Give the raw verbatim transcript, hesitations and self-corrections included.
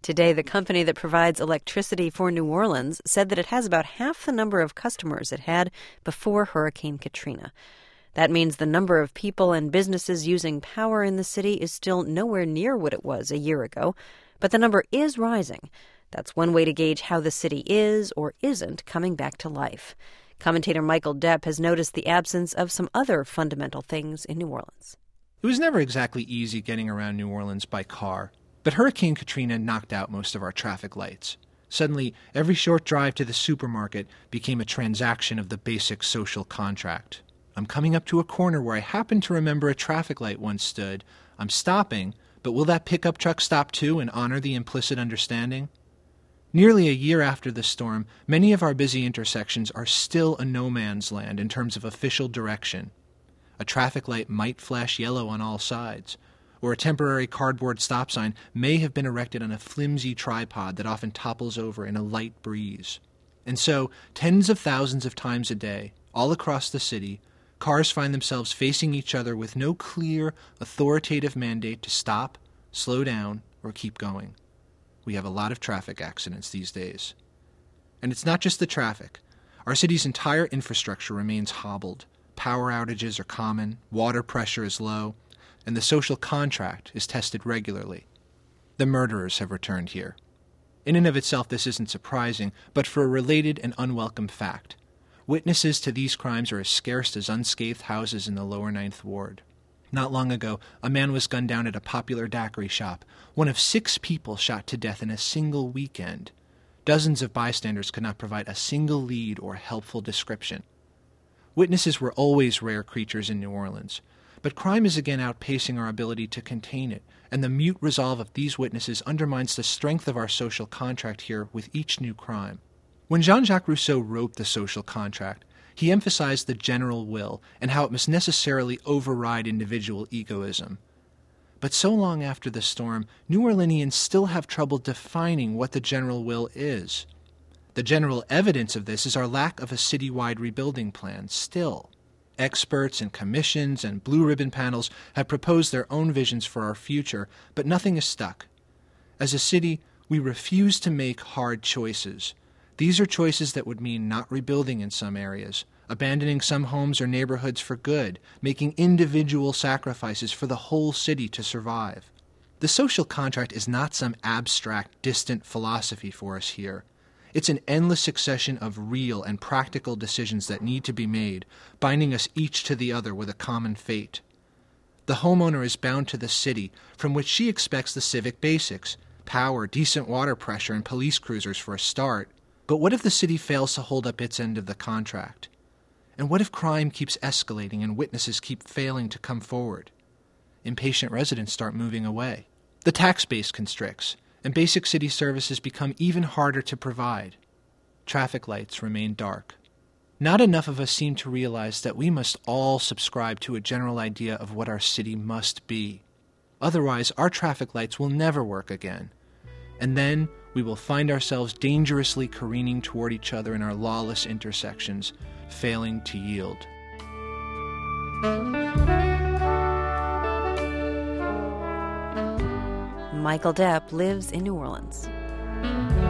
Today, the company that provides electricity for New Orleans said that it has about half the number of customers it had before Hurricane Katrina. That means the number of people and businesses using power in the city is still nowhere near what it was a year ago, but the number is rising. That's one way to gauge how the city is or isn't coming back to life. Commentator Michael Depp has noticed the absence of some other fundamental things in New Orleans. It was never exactly easy getting around New Orleans by car, but Hurricane Katrina knocked out most of our traffic lights. Suddenly, every short drive to the supermarket became a transaction of the basic social contract. I'm coming up to a corner where I happen to remember a traffic light once stood. I'm stopping, but will that pickup truck stop too and honor the implicit understanding? Nearly a year after the storm, many of our busy intersections are still a no man's land in terms of official direction. A traffic light might flash yellow on all sides, or a temporary cardboard stop sign may have been erected on a flimsy tripod that often topples over in a light breeze. And so, tens of thousands of times a day, all across the city, cars find themselves facing each other with no clear, authoritative mandate to stop, slow down, or keep going. We have a lot of traffic accidents these days. And it's not just the traffic. Our city's entire infrastructure remains hobbled. Power outages are common, water pressure is low, and the social contract is tested regularly. The murderers have returned here. In and of itself, this isn't surprising, but for a related and unwelcome fact. Witnesses to these crimes are as scarce as unscathed houses in the lower Ninth Ward. Not long ago, a man was gunned down at a popular daiquiri shop, one of six people shot to death in a single weekend. Dozens of bystanders could not provide a single lead or helpful description. Witnesses were always rare creatures in New Orleans, but crime is again outpacing our ability to contain it, and the mute resolve of these witnesses undermines the strength of our social contract here with each new crime. When Jean-Jacques Rousseau wrote The Social Contract, he emphasized the general will and how it must necessarily override individual egoism. But so long after the storm, New Orleanians still have trouble defining what the general will is. The general evidence of this is our lack of a citywide rebuilding plan still. Experts and commissions and blue ribbon panels have proposed their own visions for our future, but nothing is stuck. As a city, we refuse to make hard choices. These are choices that would mean not rebuilding in some areas, abandoning some homes or neighborhoods for good, making individual sacrifices for the whole city to survive. The social contract is not some abstract, distant philosophy for us here. It's an endless succession of real and practical decisions that need to be made, binding us each to the other with a common fate. The homeowner is bound to the city, from which she expects the civic basics, power, decent water pressure, and police cruisers for a start. But what if the city fails to hold up its end of the contract? And what if crime keeps escalating and witnesses keep failing to come forward? Impatient residents start moving away. The tax base constricts, and basic city services become even harder to provide. Traffic lights remain dark. Not enough of us seem to realize that we must all subscribe to a general idea of what our city must be. Otherwise, our traffic lights will never work again. And then we will find ourselves dangerously careening toward each other in our lawless intersections, failing to yield. Michael Depp lives in New Orleans.